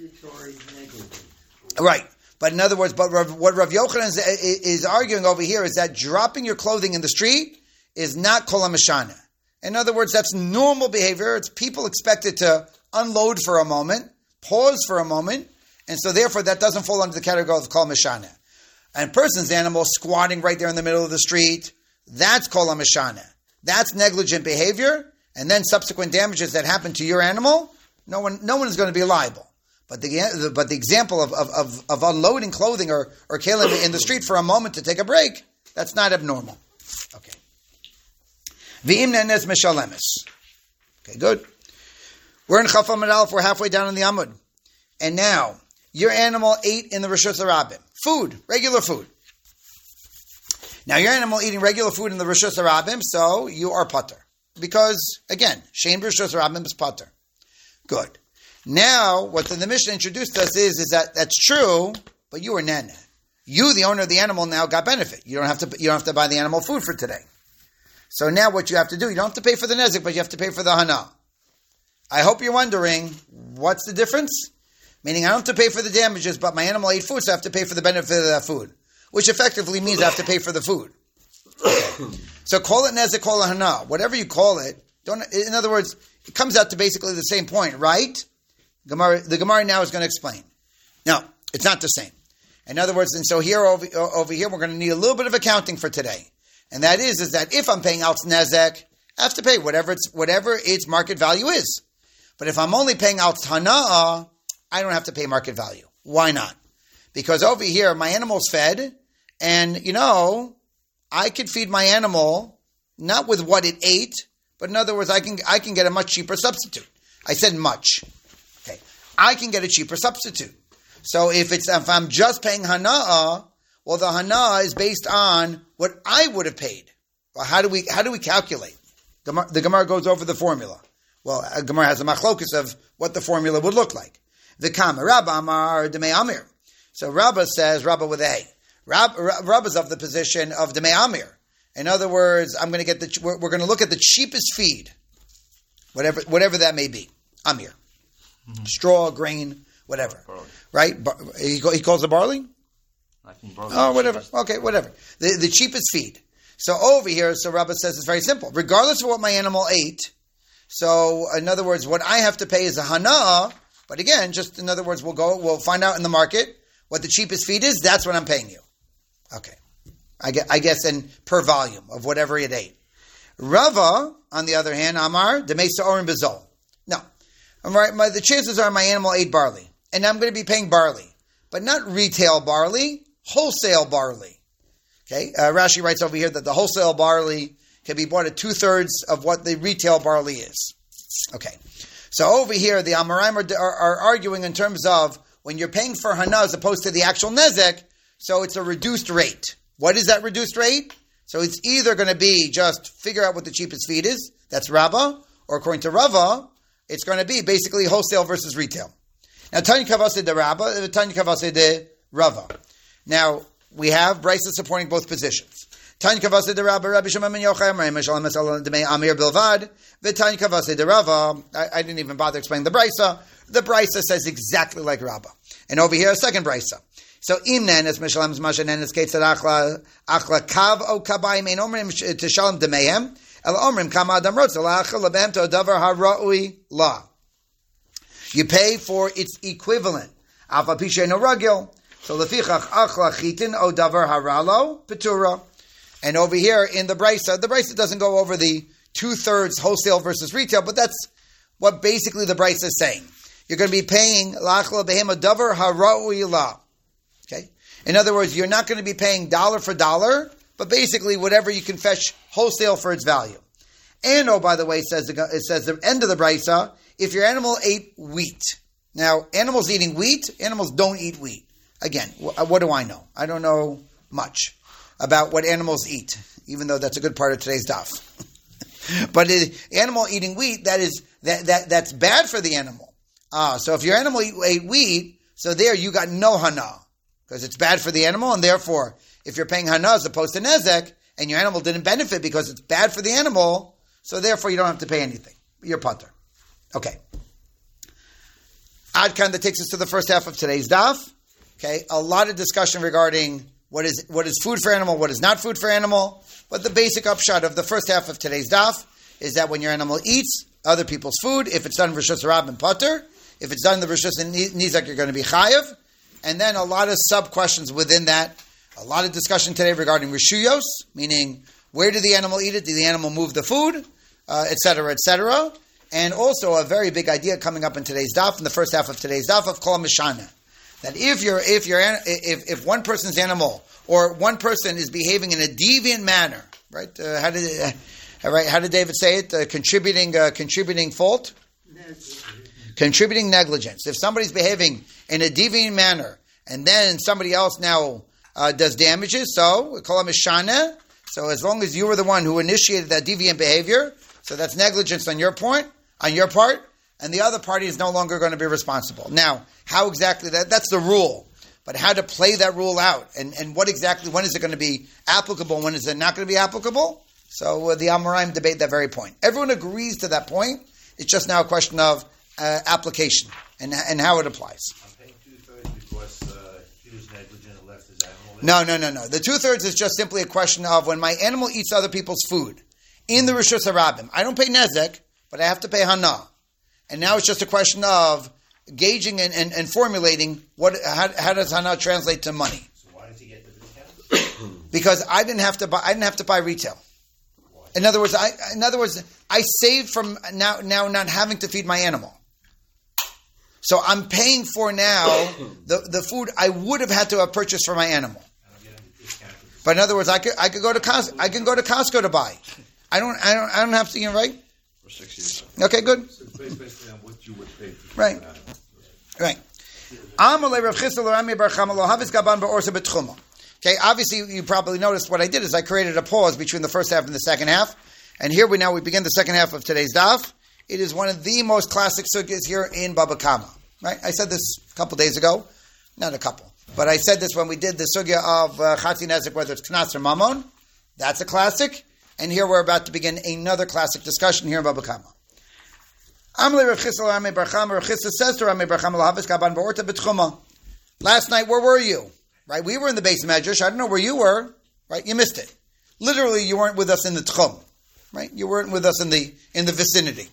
Right. But in other words, what Rav Yochanan is arguing over here is that dropping your clothing in the street is not Kol HaMishana. In other words, that's normal behavior. It's people expected to unload for a moment, pause for a moment, and so therefore that doesn't fall under the category of Kol HaMishana. And a person's animal squatting right there in the middle of the street, that's Kol HaMishana. That's negligent behavior, and then subsequent damages that happen to your animal, no one is going to be liable. But the example of unloading clothing or kelim in the street for a moment to take a break, that's not abnormal. Okay. V'im nenes meshalemes. Okay, good. We're in Chaf Amud Aleph. We're halfway down in the Amud. And now, your animal ate in the Rishus HaRabim. Food, regular food. Now, your animal eating regular food in the Rishus HaRabim, so you are pater. Because, again, Shein Rishus HaRabim is pater. Good. Now, what the Mishnah introduced us is that that's true, but you are nene. You, the owner of the animal, now got benefit. You don't have to buy the animal food for today. So now what you have to do, you don't have to pay for the nezik, but you have to pay for the hana. I hope you're wondering, what's the difference? Meaning I don't have to pay for the damages, but my animal ate food, so I have to pay for the benefit of that food. Which effectively means I have to pay for the food. Okay. So call it nezik, call it hana. Whatever you call it, in other words, it comes out to basically the same point, right? The Gemara now is going to explain. No, it's not the same. In other words, and so here over here, we're going to need a little bit of accounting for today. And that is that if I'm paying out nezek, I have to pay whatever its market value is. But if I'm only paying out hana'ah, I don't have to pay market value. Why not? Because over here, my animal's fed, and, I could feed my animal, not with what it ate, but in other words, I can get a much cheaper substitute. I said much. Okay. I can get a cheaper substitute. So if I'm just paying hana'ah, well, the hana'ah is based on what I would have paid. Well, how do we calculate? The Gemara goes over the formula. Well, Gemara has a machlokus of what the formula would look like. The Kama Rabba Amar Demei Amir. So Rabba says, Rabba with a. Rabba's of the position of Demei Amir. In other words, we're going to look at the cheapest feed, whatever that may be. Amir, straw, grain, whatever. Barley. Right? He calls it barley. I think barley. Oh, whatever. Okay, whatever. The cheapest feed. So over here, Rabba says it's very simple. Regardless of what my animal ate, so in other words, what I have to pay is a hana'ah. But again, just in other words, we'll find out in the market what the cheapest feed is. That's what I'm paying you. Okay. I guess in per volume of whatever it ate. Rava, on the other hand, Amar, Demesa Orim Bezol. No. The chances are my animal ate barley. And I'm going to be paying barley. But not retail barley, wholesale barley. Okay? Rashi writes over here that the wholesale barley can be bought at 2/3 of what the retail barley is. Okay. So over here, the Amoraim are arguing in terms of when you're paying for hana as opposed to the actual nezek, so it's a reduced rate. What is that reduced rate? So it's either going to be just figure out what the cheapest feed is, that's Rabbah, or according to Rava, it's going to be basically wholesale versus retail. Now, Tanya Kavase de Rabbah, Tanya Kavase de Rava. Now, we have Brisa supporting both positions. Tanya Kavase de Rabbah, Rabbi Shimon ben Yochai, Amir Bilvad, Tanya Kavase de Rava. I didn't even bother explaining the Brisa. The Brisa says exactly like Rabbah. And over here, a second Brisa. So, imnen es mishalem zmashanen es ketzad achla kav o kabayim ein omrim tishalem demehem el omrim kama adam rotz elachal lebem to davar hara'ui la. You pay for its equivalent. Alpha pishay no ragil. So lefichach achla chitin o davar haralo petura. And over here in the Brisa doesn't go over the 2/3 wholesale versus retail, but that's what basically the Brisa is saying. You're going to be paying lachla behema davar hara'ui la. Okay? In other words, you're not going to be paying dollar for dollar, but basically whatever you can fetch wholesale for its value. And by the way, it says the end of the Brisa, if your animal ate wheat. Now, animals eating wheat, animals don't eat wheat. Again, what do I know? I don't know much about what animals eat, even though that's a good part of today's daf. But animal eating wheat, that's bad for the animal. So if your animal ate wheat, so there you got no hana, because it's bad for the animal, and therefore, if you're paying hana as opposed to nezek, and your animal didn't benefit because it's bad for the animal, so therefore you don't have to pay anything. You're putter. Okay. Adkan, that takes us to the first half of today's daf. Okay, a lot of discussion regarding what is food for animal, what is not food for animal. But the basic upshot of the first half of today's daf is that when your animal eats other people's food, if it's done in Rishus Rab and Putter, if it's done in the Rishus and Nizak, you're going to be chayav. And then a lot of sub-questions within that. A lot of discussion today regarding Rishuyos, meaning where did the animal eat it? Did the animal move the food? Etc., etc. And also a very big idea coming up in today's daf, in the first half of today's daf, of Kol Mishana. That if one person's animal or one person is behaving in a deviant manner, right? How did David say it? Contributing fault, contributing negligence. If somebody's behaving in a deviant manner, and then somebody else now does damages, so we call him a shana. So as long as you were the one who initiated that deviant behavior, so that's negligence on your part, and the other party is no longer going to be responsible. Now, how exactly that's the rule. But how to play that rule out, and what exactly, when is it going to be applicable, when is it not going to be applicable? So the Amoraim debate that very point. Everyone agrees to that point. It's just now a question of application and how it applies. I'm paying 2/3 because he was negligent and left his animal. No. The 2/3 is just simply a question of when my animal eats other people's food in the Rishus Harabim. I don't pay nezek, but I have to pay hana. And now it's just a question of gauging and formulating how does hana translate to money. So why does he get the discount? Because I didn't have to buy retail. Why? In other words, I saved from now not having to feed my animal. So I'm paying for now the food I would have had to have purchased for my animal. But in other words, I could go to Costco. I can go to Costco to buy. I don't have to. Right? For 6 years. Okay, good. So it's based on what you would pay for Right. Right. Okay, obviously you probably noticed what I did is I created a pause between the first half and the second half. And here we begin the second half of today's daf. It is one of the most classic sugyas here in Baba Kama. Right? I said this a couple days ago. Not a couple. But I said this when we did the sugya of Chatzi Nezek, whether it's Knas or Mammon. That's a classic. And here we're about to begin another classic discussion here in Baba Kama. Last night, where were you? Right, we were in the base medrash. I don't know where you were. Right, you missed it. Literally, you weren't with us in the tchum. Right, you weren't with us in the vicinity.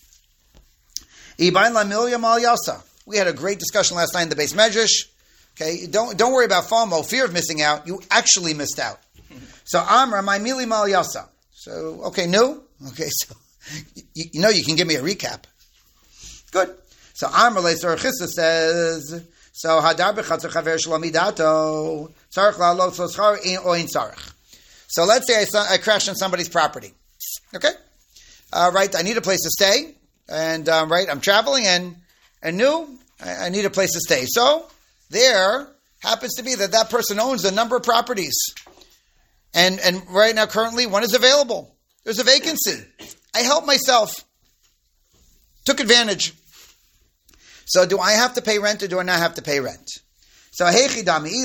We had a great discussion last night in the base medrash. Okay, don't worry about FOMO, fear of missing out. You actually missed out. So Amra, my mili mal yasa. So okay, no. Okay, so you can give me a recap. Good. So Amr Leisor Chissa says, so Hadar b'chatzor chaver shlomi dato tzarich la'alot soschar o ein tzarich. So let's say I crashed on somebody's property. Okay, right. I need a place to stay, and right, I'm traveling, and I need a place to stay. So there happens to be that person owns a number of properties, and right now currently one is available. There's a vacancy. I helped myself. Took advantage. So do I have to pay rent or do I not have to pay rent? So the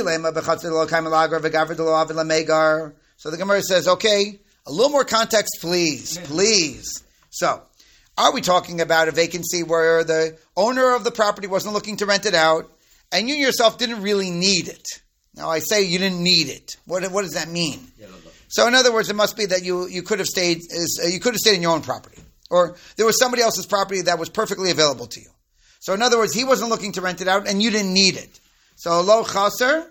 Gemara says, okay, a little more context, please. So, are we talking about a vacancy where the owner of the property wasn't looking to rent it out and you yourself didn't really need it? Now I say you didn't need it. What does that mean? So in other words, it must be that you could have stayed in your own property. Or there was somebody else's property that was perfectly available to you. So in other words, he wasn't looking to rent it out and you didn't need it. So lo chaser,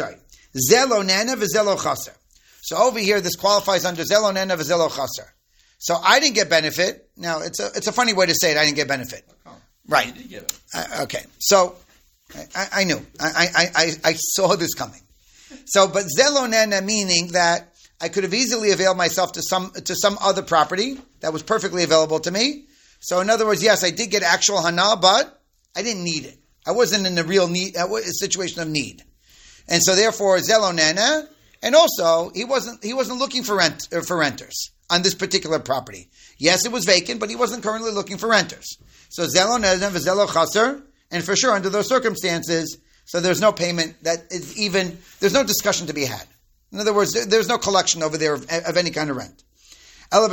zelo nana v'zelo chaser. So over here, this qualifies under zelo nana v'zelo chaser. So I didn't get benefit. Now, it's a funny way to say it. I didn't get benefit. Oh, Right. You did get it. Okay. So I knew. I saw this coming. So, but zelonena, meaning that I could have easily availed myself to some other property that was perfectly available to me. So in other words, yes, I did get actual hana, but I didn't need it. I wasn't in a real need, a situation of need. And so therefore, zelonena, and also he wasn't looking for renters on this particular property. Yes, it was vacant, but he wasn't currently looking for renters. So zelonena v'zelo chaser, and for sure under those circumstances, so there's no payment that is even, there's no discussion to be had. In other words, there's no collection over there of any kind of rent. So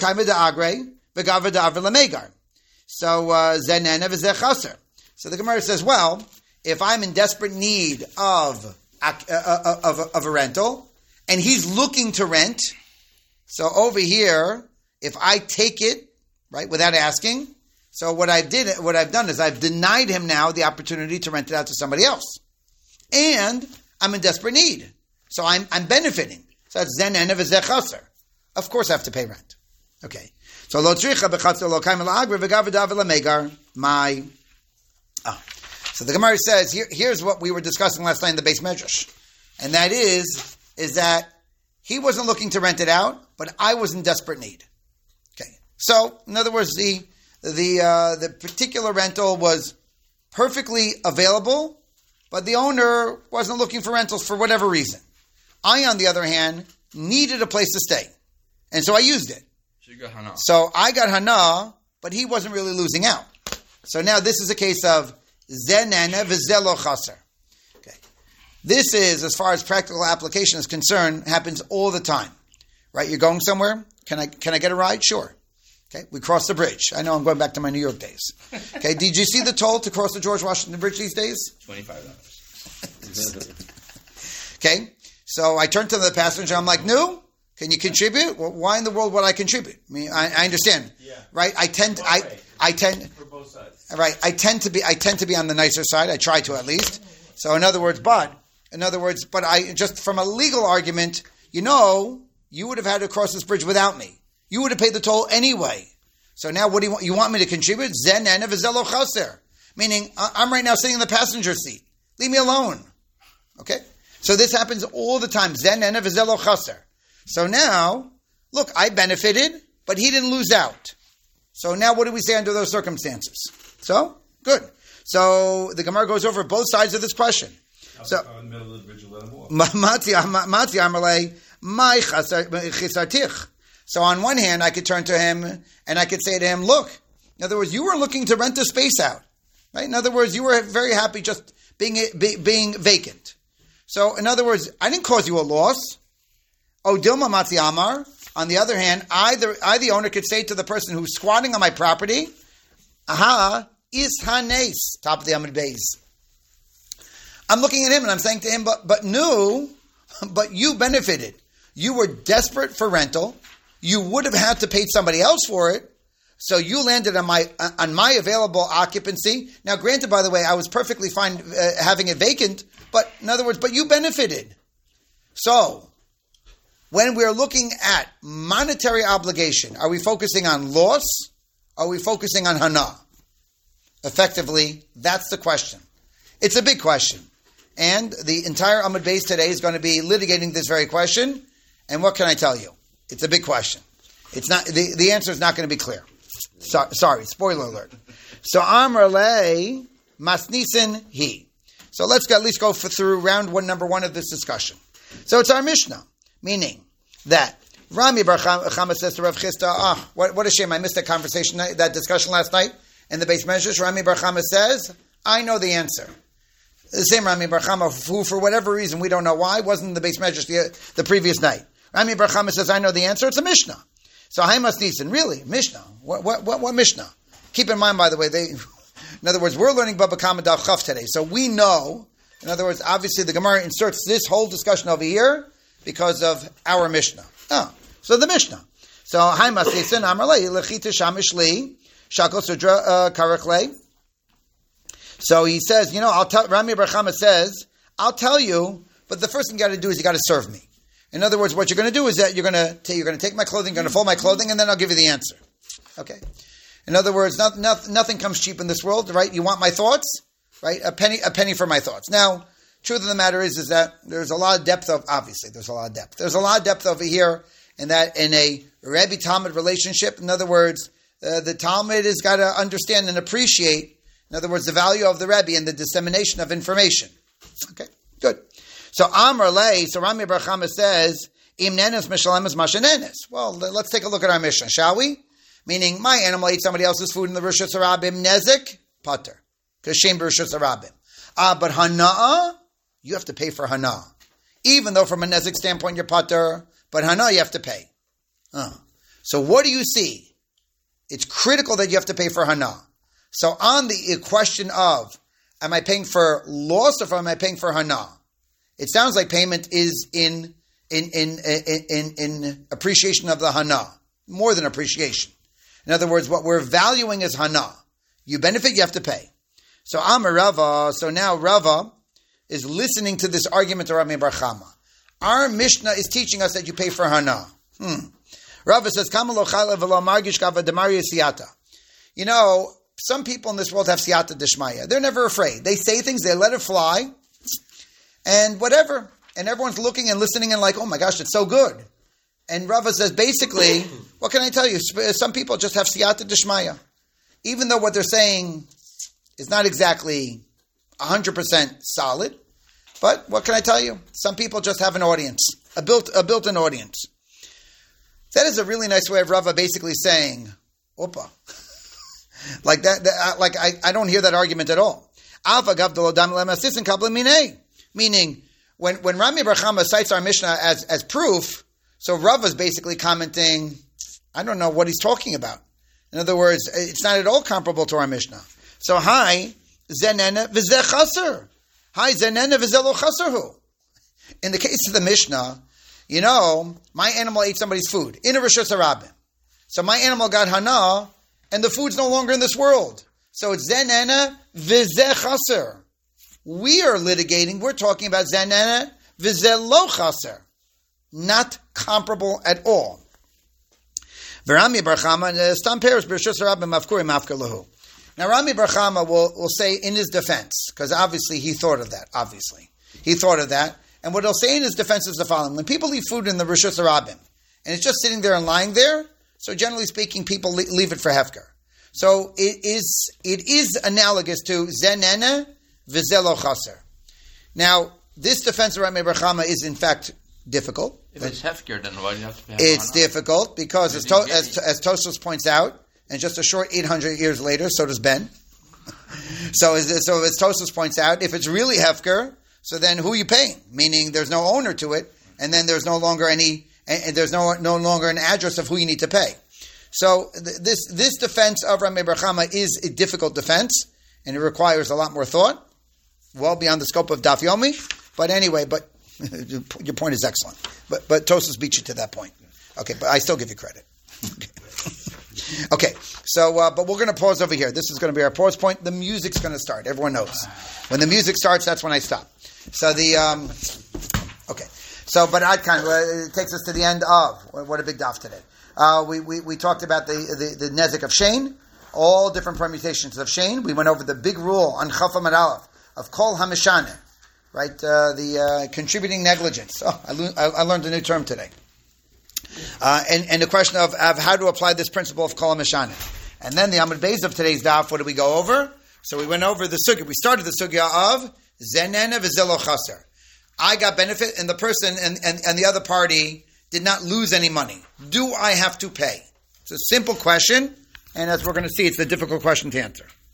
So the Gemara says, well, if I'm in desperate need of a rental, and he's looking to rent, so over here, if I take it, right, without asking, so what I've done is I've denied him now the opportunity to rent it out to somebody else. And I'm in desperate need. So I'm benefiting. So that's zen enev zeh chaser. Of course I have to pay rent. Okay. So lo tzricha b'chaser lo kaim l'agri v'gavadav l'megar. So the Gemara says, here's what we were discussing last night in the base medrash. And that is that he wasn't looking to rent it out, but I was in desperate need. Okay. So, in other words, the particular rental was perfectly available, but the owner wasn't looking for rentals for whatever reason. I, on the other hand, needed a place to stay. And so I used it. So you got hana. So I got hana, but he wasn't really losing out. So now this is a case of zenene v'zelo chaser. Okay. This is, as far as practical application is concerned, happens all the time. Right? You're going somewhere? Can I get a ride? Sure. Okay, we cross the bridge. I know I'm going back to my New York days. Okay, did you see the toll to cross the George Washington Bridge these days? $25. Okay, so I turned to the passenger. I'm like, "No, can you contribute? Well, why in the world would I contribute? I mean, I understand, right? I tend for both sides. Right, I tend to be on the nicer side. I try to at least. So in other words, but I just from a legal argument, you would have had to cross this bridge without me. You would have paid the toll anyway. So now what do you want? You want me to contribute? Zen enev v'zelo chaser. Meaning, I'm right now sitting in the passenger seat. Leave me alone. Okay? So this happens all the time. Zen enev v'zelo chaser. So now, look, I benefited, but he didn't lose out. So now what do we say under those circumstances? So, good. So the Gemara goes over both sides of this question. So, So on one hand, I could turn to him and I could say to him, look, in other words, you were looking to rent the space out. Right? In other words, you were very happy just being vacant. So in other words, I didn't cause you a loss. O Dilma Matzi Amar. On the other hand, I, the owner, could say to the person who's squatting on my property, aha, is hanes, top of the Amud Beis. I'm looking at him and I'm saying to him, but you benefited. You were desperate for rental. You would have had to pay somebody else for it, so you landed on my available occupancy. Now, granted, by the way, I was perfectly fine having it vacant, but in other words, but you benefited. So, when we're looking at monetary obligation, are we focusing on loss? Are we focusing on hana? Effectively, that's the question. It's a big question, and the entire Amud Beis today is going to be litigating this very question. And what can I tell you? It's a big question. It's not the answer is not going to be clear. Sorry, spoiler alert. So Amrle Masnisin he. So let's at least go through round number one of this discussion. So it's our Mishnah, meaning that Rami Bar Chama says to Rav Chisda, what a shame I missed that conversation, that discussion last night in the base measures. Rami Bar Chama says, I know the answer. The same Rami Bar Chama, who for whatever reason we don't know why wasn't in the base measures the previous night. Rami Bar Chama says, I know the answer. It's a Mishnah. So Haimas Nisan, really? Mishnah? What Mishnah? Keep in mind, by the way, in other words, we're learning Baba Kama Daf Chaf today. So we know, in other words, obviously the Gemara inserts this whole discussion over here because of our Mishnah. So the Mishnah. So Haimas Nisan, Amarle, Lechita Shamishli, Shakal Sudra Karakle. So he says, Rami Bar Chama says, I'll tell you, but the first thing you got to do is you got to serve me. In other words, what you're going to do is that you're going to take my clothing, you're going to fold my clothing, and then I'll give you the answer. Okay. In other words, nothing comes cheap in this world, right? You want my thoughts, right? A penny for my thoughts. Now, truth of the matter is that there's a lot of depth there's a lot of depth. There's a lot of depth over here in a Rebbe-Talmud relationship. In other words, the Talmud has got to understand and appreciate, in other words, the value of the Rebbe and the dissemination of information. Okay, good. So Amar Lei, so Rami Bar Chama says, Im nenes mishalemes mashanenes. Well, let's take a look at our Mishnah, shall we? Meaning, my animal ate somebody else's food in the Rishus Harabim, nezek, pater. Because Shem Rishus Harabim. But hana'ah, you have to pay for hana'ah. Even though from a nezek standpoint you're pater, but hana'ah you have to pay. So what do you see? It's critical that you have to pay for hana'ah. So on the question of, am I paying for loss or am I paying for hana'ah? It sounds like payment is in appreciation of the hana'ah, more than appreciation. In other words, what we're valuing is hana'ah. You benefit, you have to pay. So Amar Rava, so now Rava is listening to this argument of Rami Bar Chama. Our Mishnah is teaching us that you pay for hana'ah. Rava says, you know, some people in this world have siyata deshmaya. They're never afraid. They say things, they let it fly, and whatever. And everyone's looking and listening and like, oh my gosh, it's so good. And Rava says, basically, what can I tell you? Some people just have siyata deshmaya. Even though what they're saying is not exactly 100% solid, but what can I tell you? Some people just have an audience, a built-in audience. That is a really nice way of Rava basically saying, Opa. Like that, I don't hear that argument at all. Meaning, when Rami Bar Chama cites our Mishnah as proof, so Rava is basically commenting, I don't know what he's talking about. In other words, it's not at all comparable to our Mishnah. So, hi, zenene v'zeh chaser. Hi, zenene v'zeh lo chaserhu. In the case of the Mishnah, you know, my animal ate somebody's food in a Rishus Harabim. So my animal got hana, and the food's no longer in this world. So it's zenene v'zeh chaser. We are litigating, we're talking about zenene v'zeh lo chaser. Not comparable at all. Rami Bar Chama stam peres b'Rishus Harabim mafkuri mafka lahu. Now Rami Bar Chama will say in his defense, because obviously he thought of that, and what he'll say in his defense is the following. When people leave food in the Rishus Harabim, and it's just sitting there and lying there, so generally speaking, people leave it for hefker. So it is analogous to zenene v'zeh lo chaser. Now, this defense of Rami Bar Chama is in fact difficult. If it's hefker, then why do you have to pay? It's difficult because, as Tosfos points out, and just a short 800 years later, so does Ben. so as Tosfos points out, if it's really hefker, so then who are you paying? Meaning there's no owner to it, and then there's no longer there's no longer an address of who you need to pay. So this defense of Rami Bar Chama is a difficult defense, and it requires a lot more thought, well beyond the scope of Daf Yomi. But anyway, your point is excellent. But Tosfos beat you to that point. Okay, but I still give you credit. Okay, so but we're going to pause over here. This is going to be our pause point. The music's going to start. Everyone knows when the music starts, that's when I stop. So but it takes us to the end of what a big daf today. We talked about the nezek of shein, all different permutations of shein. We went over the big rule on Chaf Amud Aleph of kol hamishane, right? The contributing negligence. Oh, I learned a new term today. And the question of how to apply this principle of kol hamishane. And then the Amud Beis of today's daf, what did we go over? So we went over the sugya. We started the sugya of zenene v'zeh lo chaser. I got benefit, and the person and the other party did not lose any money. Do I have to pay? It's a simple question, and as we're going to see, it's a difficult question to answer.